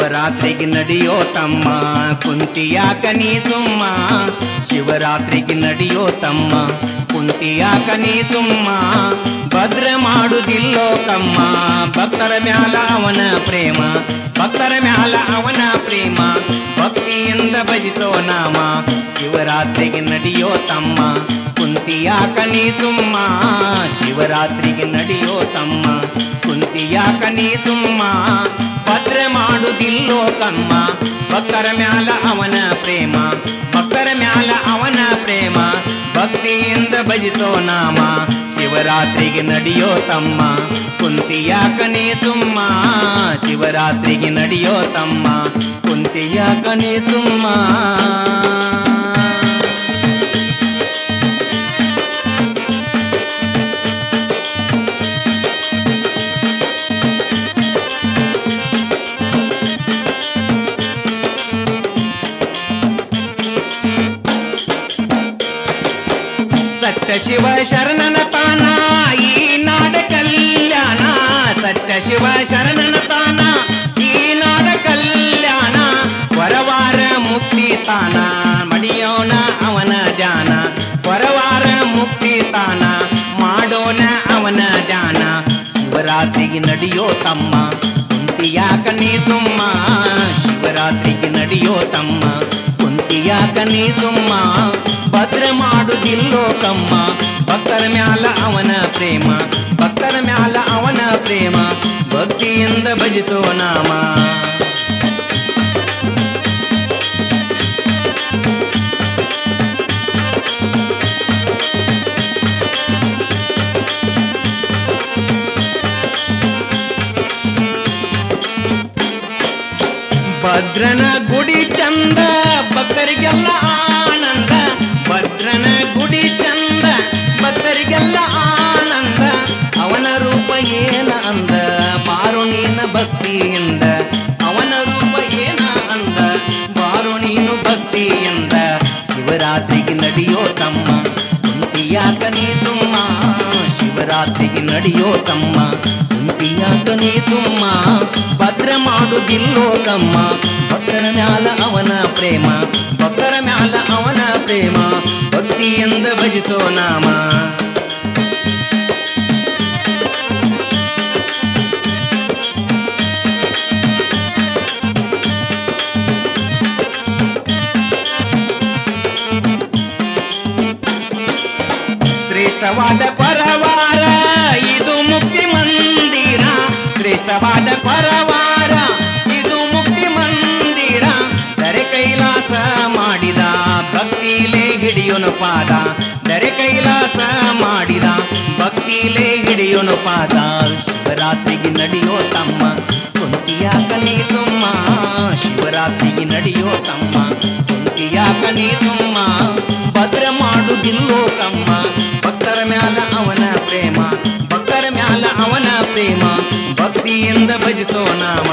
ಶಿವರಾತ್ರಿಗೆ ನಡೆಯೋ ತಮ್ಮ ಕುಂತಿಯಾಕ ನೀ ಸುಮ್ಮ ಶಿವರಾತ್ರಿಗೆ ನಡೆಯೋ ತಮ್ಮ ಕುಂತಿಯಾಕ ನೀ ಸುಮ್ಮ ಭದ್ರ ಮಾಡುದಿಲ್ಲೋ ಕಮ್ಮ ಭಕ್ತರ ಮ್ಯಾಲ ಅವನ ಪ್ರೇಮ ಭಕ್ತರ ಮ್ಯಾಲ ಅವನ ಪ್ರೇಮ ಭಕ್ತಿಯಿಂದ ಭಜಿಸೋ ನಾಮ ಶಿವರಾತ್ರಿಗೆ ನಡೆಯೋ ತಮ್ಮ ಕುಂತಿಯಾಕ ನೀ ಸುಮ್ಮ ಶಿವರಾತ್ರಿಗೆ ನಡೆಯೋ ತಮ್ಮ ಕುಂತಿಯಾಕ ನೀ ಸುಮ್ಮ ಭದ್ರ ಮಾಡುದಿಲ್ಲೋ ಕಮ್ಮ ಭಕ್ತರ ಮ್ಯಾಲ ಅವನ ಪ್ರೇಮ ಭಕ್ತರ ಮ್ಯಾಲ ಅವನ ಪ್ರೇಮ ಭಕ್ತಿಯಿಂದ ಭಜಿಸೋ ನಾಮ ಶಿವರಾತ್ರಿಗೆ ನಡೆಯೋ ತಮ್ಮ ಕುಂತಿಯಾಕ ನೀ ಸುಮ್ಮ ಶಿವರಾತ್ರಿಗೆ ನಡೆಯೋ ತಮ್ಮ ಕುಂತಿಯಾಕ ನೀ ಸುಮ್ಮ ಸತ್ಯ ಶಿವ ಶರಣನ ತಾನ ಈ ನಾಡ ಕಲ್ಯಾಣ ಸತ್ಯ ಶಿವ ಶರಣನ ತಾನ ಈ ನಾಡ ಕಲ್ಯಾಣ ವರವಾರ ಮುಕ್ತಿ ತಾನ ಮಡಿಯೋಣ ಅವನ ಧ್ಯಾನ ವರವಾರ ಮುಕ್ತಿ ತಾನ ಮಾಡೋಣ ಅವನ ಧ್ಯಾನ ಶಿವರಾತ್ರಿಗೆ ನಡೆಯೋ ತಮ್ಮ ಕುಂತಿಯಾಕ ನೀ ಸುಮ್ಮ ಶಿವರಾತ್ರಿಗೆ ನಡೆಯೋ ತಮ್ಮ ಕುಂತಿಯಾಕ ನೀ ಸುಮ್ಮ ಭದ್ರ ಮಾಡುದಿಲ್ಲೋ ಕಮ್ಮ ಭಕ್ತರ ಮ್ಯಾಲ ಅವನ ಪ್ರೇಮ ಭಕ್ತರ ಮ್ಯಾಲ ಅವನ ಪ್ರೇಮ ಭಕ್ತಿಯಿಂದ ಭಜಿಸೋ ನಾಮ ಭದ್ರನ ಗುಡಿ ಚಂದ ಭಕ್ತರಿಗೆಲ್ಲ ಆನಂದ ಭದ್ರನ ಗುಡಿ ಚಂದ ಭಕ್ತರಿಗೆಲ್ಲ ಆನಂದ ಅವನ ರೂಪ ಏನ ಅಂದ ಬಾರು ನೀನ ಭಕ್ತಿಯಿಂದ ಅವನ ರೂಪ ಏನ ಅಂದ ಬಾರು ನೀನು ಭಕ್ತಿಯಿಂದ ಶಿವರಾತ್ರಿಗೆ ನಡೆಯೋ ತಮ್ಮ ಕುಂತಿಯಾಕ ನೀ ಸುಮ್ಮ ಶಿವರಾತ್ರಿಗೆ ನಡೆಯೋ ತಮ್ಮ ಕುಂತಿಯಾಕ ನೀ ಸುಮ್ಮ ಭದ್ರ ಮಾಡುದಿಲ್ಲೋ ಕಮ್ಮ ಭಕ್ತರ ಮ್ಯಾಲ ಅವನ ಪ್ರೇಮ ಭಕ್ತರ ಮ್ಯಾಲ ಅವನ ಪ್ರೇಮ ಭಕ್ತಿಯಿಂದ ಭಜಿಸೋ ನಾಮ ಶ್ರೇಷ್ಠವಾದ ಪರವಾರ ಇದು ಮುಕ್ತಿ ಮಂದಿರ ಶ್ರೇಷ್ಠವಾದ ಪರವಾರ ಇದು ಮುಕ್ತಿ ಮಂದಿರ ದರೆ ಕೈಲಾಸ ಮಾಡಿದ ಭಕ್ತಿಲೇ ಹಿಡಿಯೋನು ಪಾದ ದರೆ ಕೈಲಾಸ ಮಾಡಿದ ಭಕ್ತಿಲೇ ಹಿಡಿಯೋನು ಪಾದ ಶಿವರಾತ್ರಿಗೆ ನಡೆಯೋ ತಮ್ಮ ಕುಂತಿಯಾಕ ನೀ ಸುಮ್ಮ ಶಿವರಾತ್ರಿಗೆ ನಡೆಯೋ ತಮ್ಮ ಕುಂತಿಯಾಕ ನೀ ಸುಮ್ಮ ಭದ್ರ ಮಾಡುದಿಲ್ಲೋ ಕಮ್ಮ ಭಕ್ತರ ಮ್ಯಾಲ ಅವನ ಪ್ರೇಮ ಭಕ್ತರ ಮ್ಯಾಲ ಅವನ ಪ್ರೇಮ ಭಕ್ತಿಯಿಂದ ಭಜಿಸೋ ನಾಮ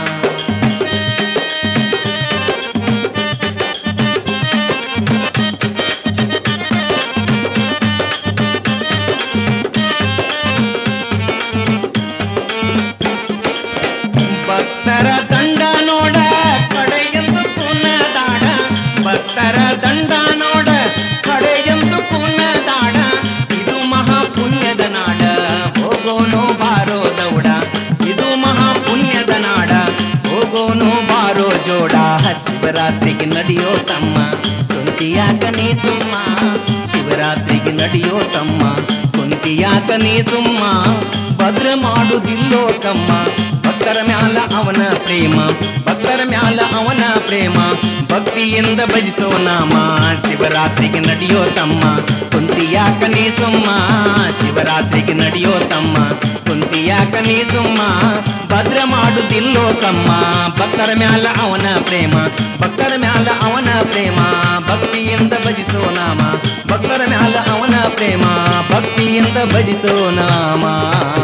ಭಕ್ತರ ದಂಡ ನೋಡ ಕಡೆಯೆಂದು ಪುನದಾಡ ಭಕ್ತರ ದಂಡ ನೋಡ ಕಡೆಯೆಂದು ಪುನದಾಡ ಇದು ಮಹಾಪುಣ್ಯದ ನಾಡ ಹೋಗೋನು ಬಾರೋ ದೌಡ ಇದು ಮಹಾಪುಣ್ಯದ ನಾಡ ಹೋಗೋನು ಬಾರೋ ಜೋಡ ಶಿವರಾತ್ರಿಗೆ ನಡೆಯೋ ತಮ್ಮ ಕುಂತಿಯಾಕ ನೀ ಸುಮ್ಮ ಶಿವರಾತ್ರಿಗೆ ನಡೆಯೋ ತಮ್ಮ ಕುಂತಿಯಾಕ ನೀ ಸುಮ್ಮ ಭದ್ರ ಮಾಡುದಿಲ್ಲೋ ಕಮ್ಮ ಭಕ್ತರ ಮ್ಯಾಲ ಅವನ ಪ್ರೇಮ ಭಕ್ತರ ಮ್ಯಾಲ ಅವನ ಪ್ರೇಮ ಭಕ್ತಿಯಿಂದ ಭಜಿಸೋ ನಾಮ ಶಿವರಾತ್ರಿಗೆ ನಡೆಯೋ ತಮ್ಮ ಕುಂತಿಯಾಕ ನೀ ಸುಮ್ಮ ಶಿವರಾತ್ರಿಗೆ ನಡೆಯೋ ತಮ್ಮ ಕುಂತಿಯಾಕ ನೀ ಸುಮ್ಮ ಭದ್ರ ಮಾಡುದಿಲ್ಲೋ ಕಮ್ಮ ಭಕ್ತರ ಮ್ಯಾಲ ಅವನ ಪ್ರೇಮ ಭಕ್ತರ ಮ್ಯಾಲ ಅವನ ಪ್ರೇಮ ಭಕ್ತಿಯಿಂದ ಭಜಿಸೋ ನಾಮ ಭಕ್ತರ ಮ್ಯಾಲ ಅವನ ಪ್ರೇಮ ಭಕ್ತಿಯಿಂದ ಭಜಿಸೋ ನಾಮ